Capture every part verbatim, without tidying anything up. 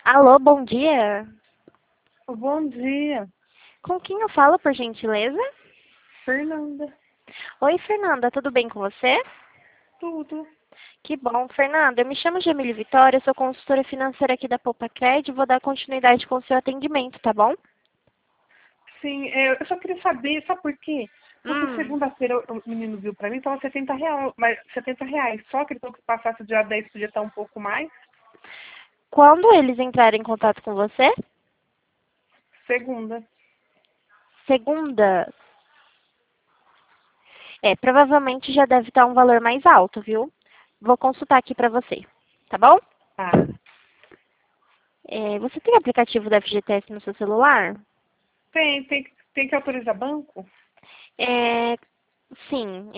Alô, bom dia. Bom dia, Com quem eu falo, por gentileza? Fernanda. Oi, Fernanda, tudo bem com você? Tudo. Que bom, Fernanda. Eu me chamo Jamile Vitória, sou consultora financeira aqui da Poupa Cred e vou dar continuidade com o seu atendimento, tá bom? Sim, é, eu só queria saber, sabe por quê? Porque Hum, segunda-feira o menino viu pra mim, tava setenta reais, mas setenta reais. Só que ele falou que se passasse o dia dez podia estar um pouco mais. quando eles entrarem em contato com você? Segunda. Segunda. É, provavelmente já deve estar um valor mais alto, viu? Vou consultar aqui pra você, tá bom? Tá. É, você tem aplicativo da F G T S no seu celular? Tem, tem, que- tem que autorizar banco? É, sim.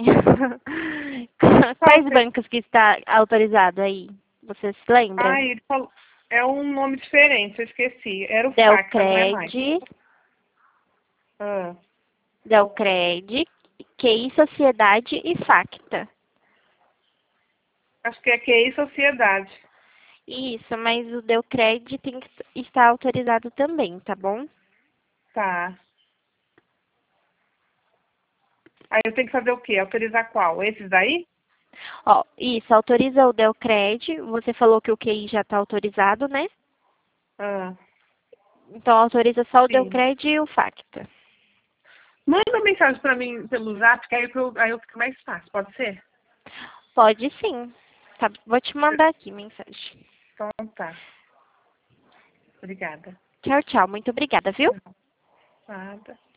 Qual Quais que é? bancos que está autorizado aí? Você se lembra? Ah, ele falou. É um nome diferente, eu esqueci. Era o Facta, não é mais. Delcred, Ah, Delcred, Q I Sociedade e Facta. acho que é Q I Sociedade. Isso, mas o Delcred tem que estar autorizado também, tá bom? Tá. Aí eu tenho que fazer o quê? Autorizar qual? Esses daí? Ó, isso, autoriza o Delcred. Você falou que o Q I já está autorizado, né? Ah, Então autoriza só o sim. Delcred e o Facta. Manda mensagem pra mim pelo zap, que aí eu, aí eu fico mais fácil, pode ser? Pode sim. Tá, vou te mandar aqui mensagem. Então tá. Obrigada. Tchau, tchau. Muito obrigada, viu? Nada.